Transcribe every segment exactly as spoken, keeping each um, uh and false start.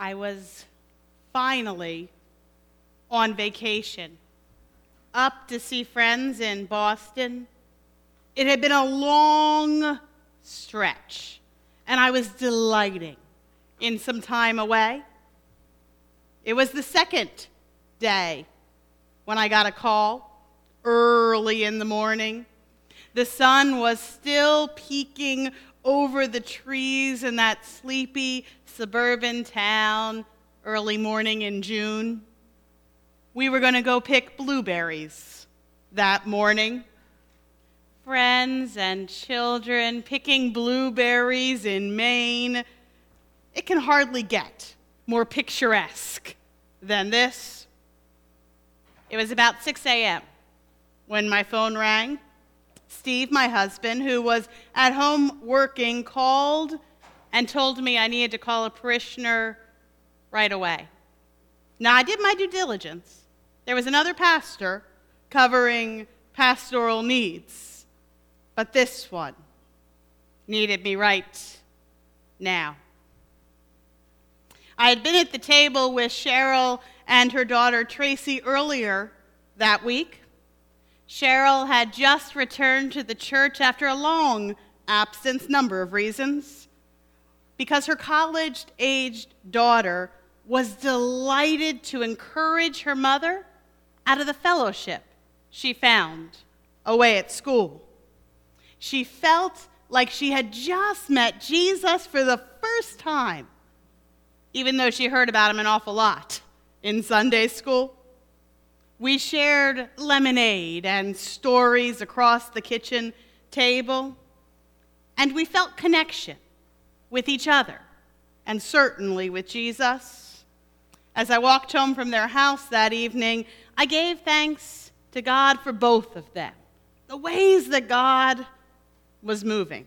I was finally on vacation, up to see friends in Boston. It had been a long stretch, and I was delighting in some time away. It was the second day when I got a call early in the morning. The sun was still peeking over the trees in that sleepy suburban town early morning in June. We were going to go pick blueberries that morning. Friends and children picking blueberries in Maine. It can hardly get more picturesque than this. It was about six a.m. when my phone rang. Steve, my husband, who was at home working, called and told me I needed to call a parishioner right away. Now, I did my due diligence. There was another pastor covering pastoral needs, but this one needed me right now. I had been at the table with Cheryl and her daughter Tracy earlier that week. Cheryl had just returned to the church after a long absence, number of reasons, because her college-aged daughter was delighted to encourage her mother out of the fellowship she found away at school. She felt like she had just met Jesus for the first time, even though she heard about him an awful lot in Sunday school. We shared lemonade and stories across the kitchen table, and we felt connection with each other, and certainly with Jesus. As I walked home from their house that evening, I gave thanks to God for both of them, the ways that God was moving.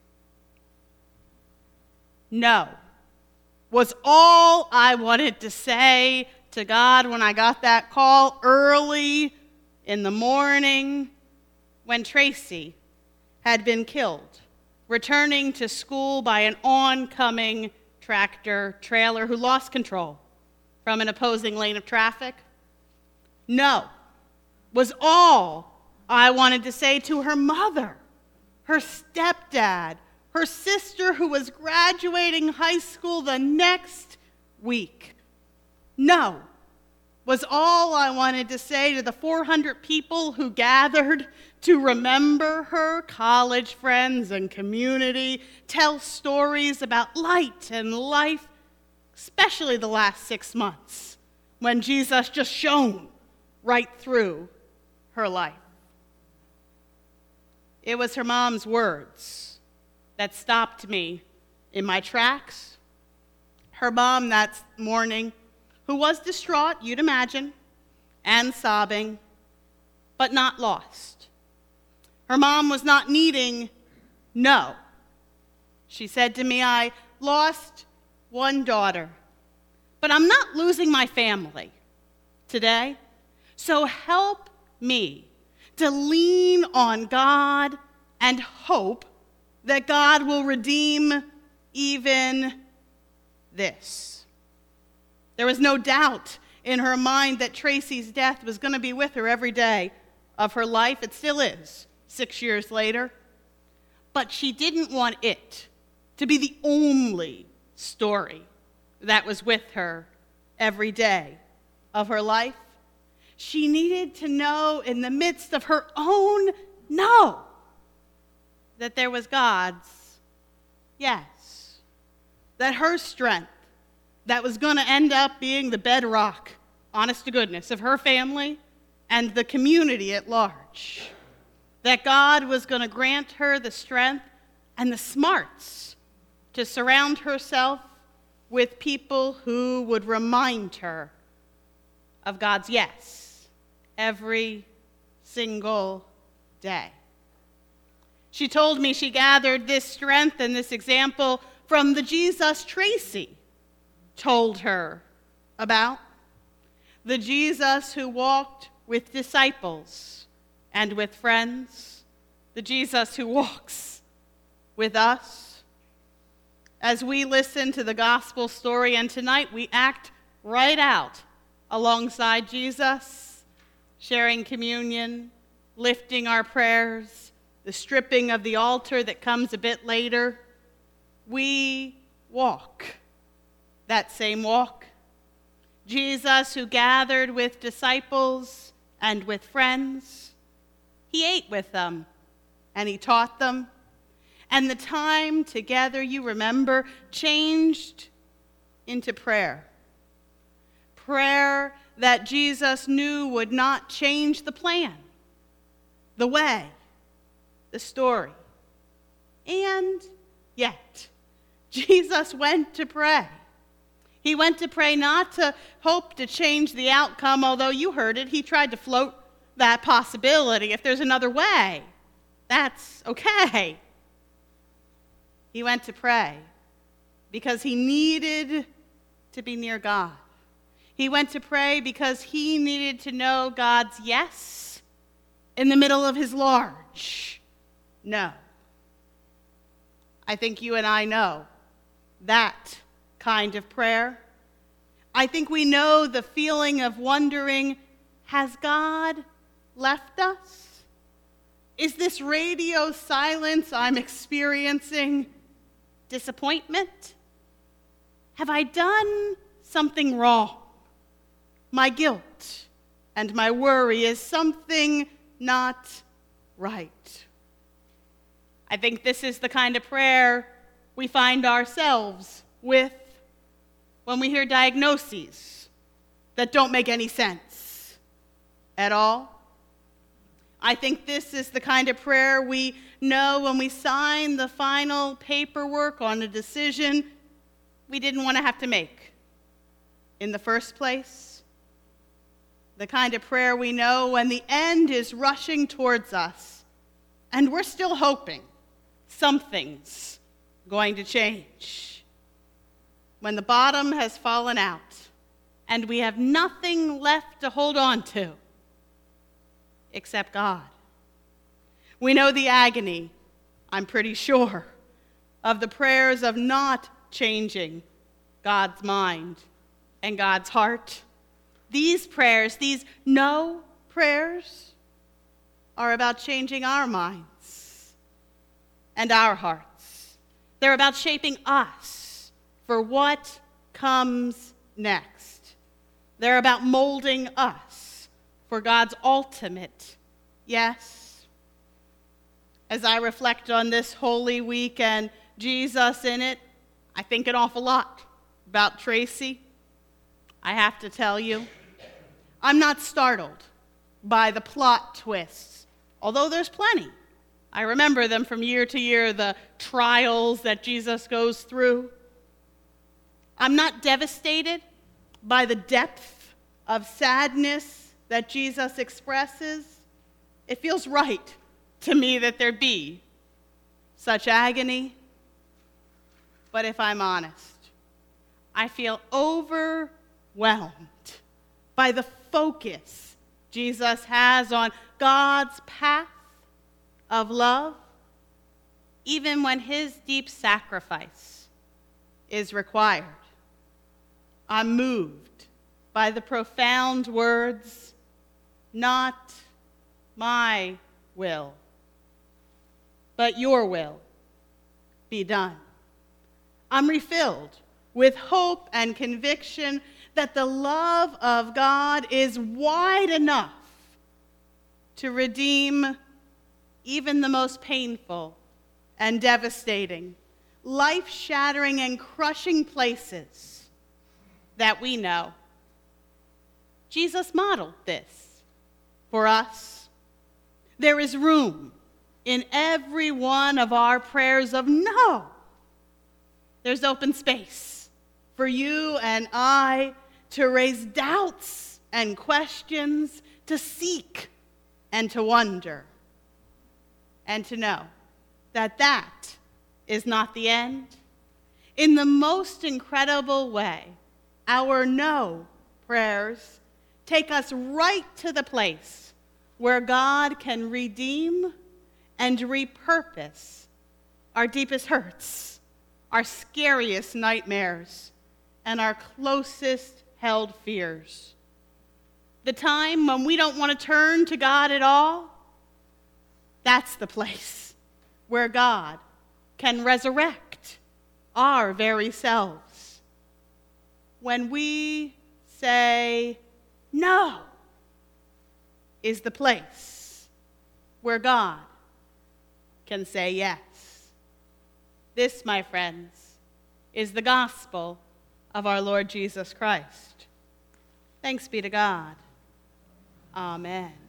No was all I wanted to say to God when I got that call early in the morning when Tracy had been killed, returning to school by an oncoming tractor trailer who lost control from an opposing lane of traffic. No was all I wanted to say to her mother, her stepdad, her sister who was graduating high school the next week. No was all I wanted to say to the four hundred people who gathered to remember her, college friends and community, tell stories about light and life, especially the last six months when Jesus just shone right through her life. It was her mom's words that stopped me in my tracks. Her mom that morning, who was distraught, you'd imagine, and sobbing, but not lost. Her mom was not needing no. She said to me, I lost one daughter, but I'm not losing my family today. So help me to lean on God and hope that God will redeem even this. There was no doubt in her mind that Tracy's death was going to be with her every day of her life. It still is, six years later. But she didn't want it to be the only story that was with her every day of her life. She needed to know in the midst of her own no that there was God's yes, that her strength that was going to end up being the bedrock, honest to goodness, of her family and the community at large, that God was going to grant her the strength and the smarts to surround herself with people who would remind her of God's yes every single day. She told me she gathered this strength and this example from the Jesus Tracy told her about, the Jesus who walked with disciples and with friends, the Jesus who walks with us as we listen to the gospel story, and tonight we act right out alongside Jesus, sharing communion, lifting our prayers, the stripping of the altar that comes a bit later. We walk that same walk. Jesus, who gathered with disciples and with friends, he ate with them and he taught them. And the time together, you remember, changed into prayer. Prayer that Jesus knew would not change the plan, the way, the story. And yet, Jesus went to pray. He went to pray not to hope to change the outcome, although you heard it. He tried to float that possibility. If there's another way, that's okay. He went to pray because he needed to be near God. He went to pray because he needed to know God's yes in the middle of his large no. I think you and I know that kind of prayer. I think we know the feeling of wondering, has God left us? Is this radio silence I'm experiencing disappointment? Have I done something wrong? My guilt and my worry, is something not right? I think this is the kind of prayer we find ourselves with when we hear diagnoses that don't make any sense at all. I think this is the kind of prayer we know when we sign the final paperwork on a decision we didn't want to have to make in the first place. The kind of prayer we know when the end is rushing towards us and we're still hoping something's going to change. When the bottom has fallen out and we have nothing left to hold on to except God. We know the agony, I'm pretty sure, of the prayers of not changing God's mind and God's heart. These prayers, these no prayers, are about changing our minds and our hearts. They're about shaping us for what comes next. They're about molding us for God's ultimate yes. As I reflect on this Holy Week and Jesus in it, I think an awful lot about Tracy. I have to tell you, I'm not startled by the plot twists, although there's plenty. I remember them from year to year, the trials that Jesus goes through. I'm not devastated by the depth of sadness that Jesus expresses. It feels right to me that there be such agony. But if I'm honest, I feel overwhelmed by the focus Jesus has on God's path of love, even when his deep sacrifice is required. I'm moved by the profound words, not my will, but your will be done. I'm refilled with hope and conviction that the love of God is wide enough to redeem even the most painful and devastating, life-shattering and crushing places that we know. Jesus modeled this for us. There is room in every one of our prayers of no. There's open space for you and I to raise doubts and questions, to seek and to wonder, and to know that that is not the end. In the most incredible way, our no prayers take us right to the place where God can redeem and repurpose our deepest hurts, our scariest nightmares, and our closest held fears. The time when we don't want to turn to God at all, that's the place where God can resurrect our very selves. When we say no is the place where God can say yes. This, my friends, is the gospel of our Lord Jesus Christ. Thanks be to God. Amen.